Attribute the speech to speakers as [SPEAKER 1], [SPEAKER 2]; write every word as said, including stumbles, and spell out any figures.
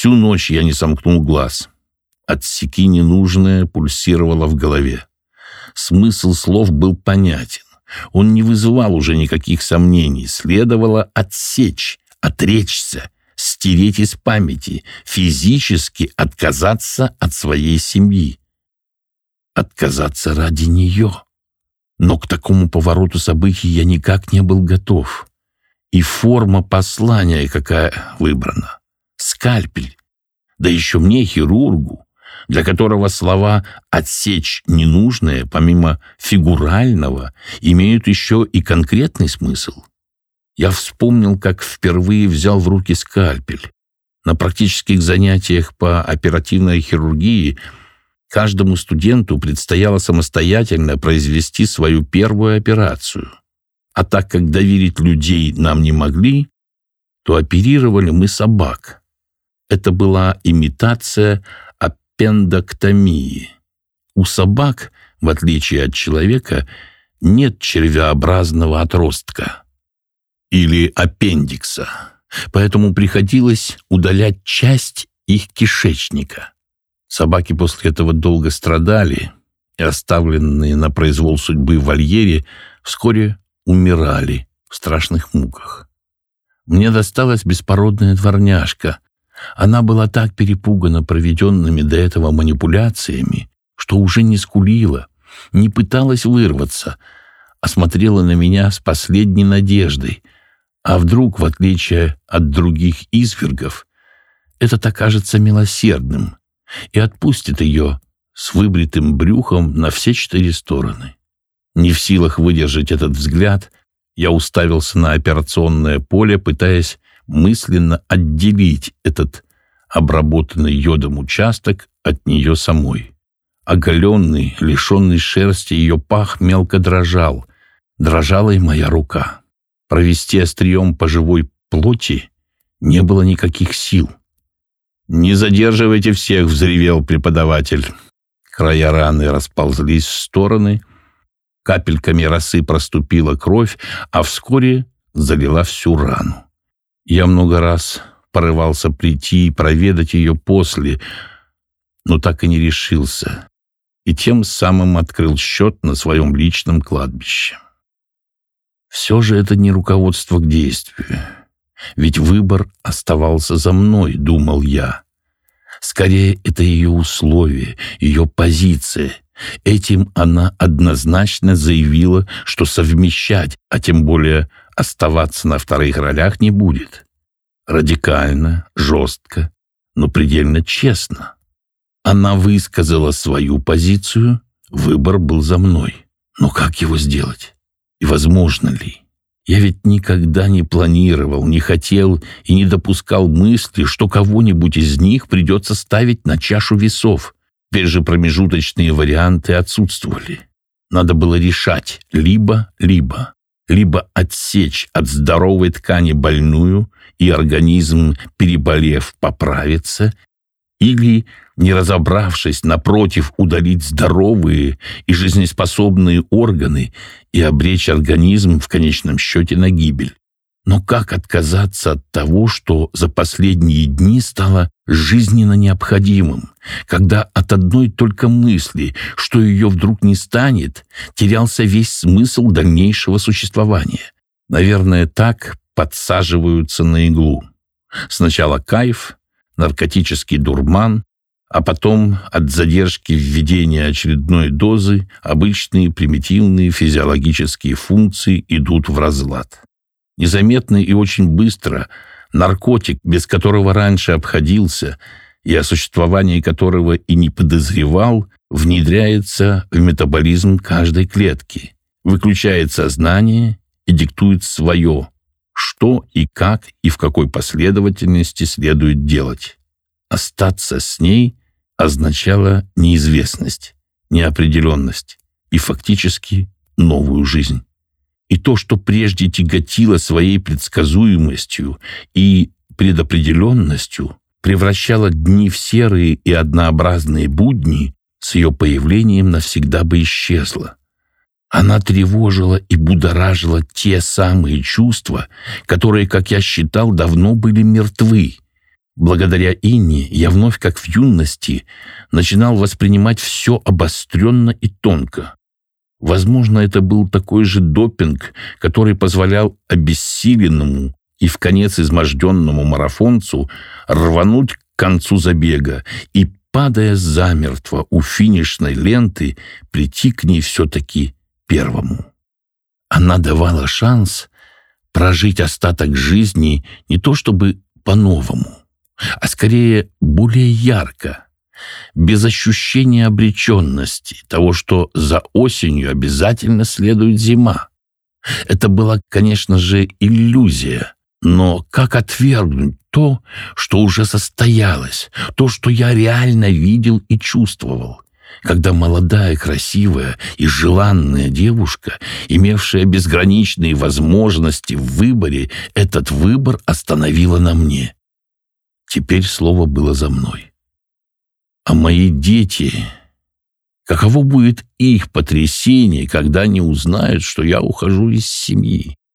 [SPEAKER 1] Всю ночь я не сомкнул глаз. «Отсеки ненужное» пульсировало в голове. Смысл слов был понятен. Он не вызывал уже никаких сомнений. Следовало отсечь, отречься, стереть из памяти, физически отказаться от своей семьи. Отказаться ради нее. Но к такому повороту событий я никак не был готов. И форма послания какая выбрана. Скальпель. Да еще мне, хирургу, для которого слова «отсечь ненужное», помимо фигурального, имеют еще и конкретный смысл. Я вспомнил, как впервые взял в руки скальпель. На практических занятиях по оперативной хирургии каждому студенту предстояло самостоятельно произвести свою первую операцию. А так как доверить людей нам не могли, то оперировали мы собак. Это была имитация аппендэктомии. У собак, в отличие от человека, нет червеобразного отростка или аппендикса, поэтому приходилось удалять часть их кишечника. Собаки после этого долго страдали, и оставленные на произвол судьбы в вольере вскоре умирали в страшных муках. Мне досталась беспородная дворняжка. Она была так перепугана проведенными до этого манипуляциями, что уже не скулила, не пыталась вырваться, а смотрела на меня с последней надеждой. А вдруг, в отличие от других извергов, этот окажется милосердным и отпустит ее с выбритым брюхом на все четыре стороны. Не в силах выдержать этот взгляд, я уставился на операционное поле, пытаясь мысленно отделить этот обработанный йодом участок от нее самой. Оголенный, лишенный шерсти, ее пах мелко дрожал. Дрожала и моя рука. Провести острием по живой плоти не было никаких сил. «Не задерживайте всех!» — взревел преподаватель. Края раны расползлись в стороны, капельками росы проступила кровь, а вскоре залила всю рану. Я много раз порывался прийти и проведать ее после, но так и не решился, и тем самым открыл счет на своем личном кладбище. Все же это не руководство к действию, ведь выбор оставался за мной, думал я. Скорее, это ее условие, ее позиция. Этим она однозначно заявила, что совмещать, а тем более оставаться на вторых ролях не будет. Радикально, жестко, но предельно честно. Она высказала свою позицию, выбор был за мной. Но как его сделать? И возможно ли? Я ведь никогда не планировал, не хотел и не допускал мысли, что кого-нибудь из них придется ставить на чашу весов. Теперь же промежуточные варианты отсутствовали. Надо было решать либо-либо. Либо отсечь от здоровой ткани больную, и организм, переболев, поправится, или, не разобравшись, напротив, удалить здоровые и жизнеспособные органы и обречь организм в конечном счете на гибель. Но как отказаться от того, что за последние дни стало жизненно необходимым, когда от одной только мысли, что ее вдруг не станет, терялся весь смысл дальнейшего существования? Наверное, так подсаживаются на иглу. Сначала кайф, наркотический дурман, а потом от задержки введения очередной дозы обычные примитивные физиологические функции идут в разлад. Незаметно и очень быстро наркотик, без которого раньше обходился и о существовании которого и не подозревал, внедряется в метаболизм каждой клетки, выключает сознание и диктует свое, что и как и в какой последовательности следует делать. Остаться с ней означало неизвестность, неопределенность и фактически новую жизнь. И то, что прежде тяготило своей предсказуемостью и предопределенностью, превращало дни в серые и однообразные будни, с ее появлением навсегда бы исчезло. Она тревожила и будоражила те самые чувства, которые, как я считал, давно были мертвы. Благодаря Инне я вновь, как в юности, начинал воспринимать все обостренно и тонко. Возможно, это был такой же допинг, который позволял обессиленному и вконец изможденному марафонцу рвануть к концу забега и, падая замертво у финишной ленты, прийти к ней все-таки первому. Она давала шанс прожить остаток жизни не то чтобы по-новому, а скорее более ярко, без ощущения обреченности, того, что за осенью обязательно следует зима. Это была, конечно же, иллюзия, но как отвергнуть то, что уже состоялось, то, что я реально видел и чувствовал, когда молодая, красивая и желанная девушка, имевшая безграничные возможности в выборе, этот выбор остановила на мне. Теперь слово было за мной. А мои дети... Каково будет их потрясение, когда они узнают, что я ухожу из семьи?